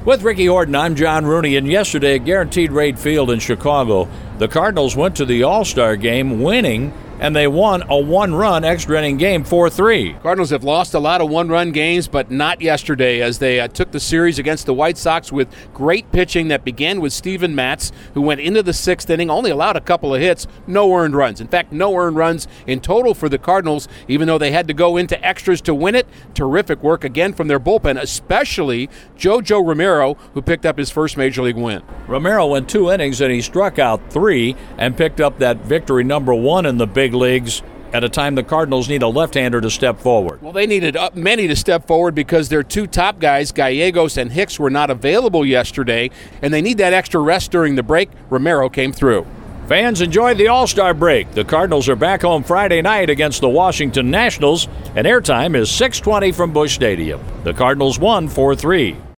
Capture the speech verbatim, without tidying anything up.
With Ricky Horton, I'm John Rooney, and yesterday at Guaranteed Rate Field in Chicago, the Cardinals went to the All-Star game winning, and they won a one-run extra inning game four three. Cardinals have lost a lot of one-run games, but not yesterday, as they uh, took the series against the White Sox with great pitching that began with Steven Matz, who went into the sixth inning, only allowed a couple of hits, no earned runs. In fact, no earned runs in total for the Cardinals, even though they had to go into extras to win it. Terrific work again from their bullpen, especially JoJo Romero, who picked up his first Major League win. Romero went two innings, and he struck out three and picked up that victory number one in the big leagues at a time the Cardinals need a left-hander to step forward. Well, they needed uh, many to step forward because their two top guys, Gallegos and Hicks, were not available yesterday, and they need that extra rest during the break. Romero came through. Fans, enjoyed the All-Star break. The Cardinals are back home Friday night against the Washington Nationals, and airtime is six twenty from Busch Stadium. The Cardinals won four three.